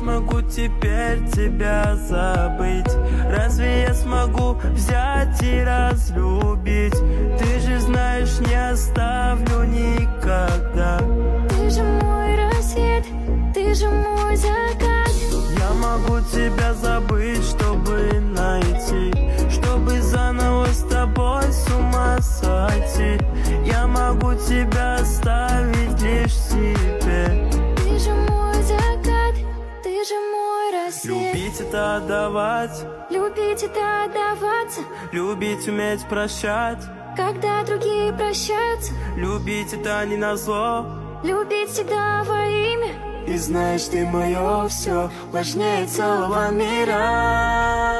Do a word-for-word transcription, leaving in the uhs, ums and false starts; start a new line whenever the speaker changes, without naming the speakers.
смогу теперь тебя забыть? Разве я смогу взять и разлюбить? Ты же знаешь, не оставлю никогда.
Ты же мой рассвет, ты же мой закат.
Я могу тебя забыть, чтобы найти, чтобы заново с тобой с ума сойти. Я могу тебя оставить лишь себе.
Ты же мой закат, ты же мой рассвет.
Любить это отдавать,
любить это отдаваться,
любить уметь прощать,
когда другие прощаются.
Любить это не назло,
любить всегда во имя.
И знаешь, ты мое все важнее целого мира.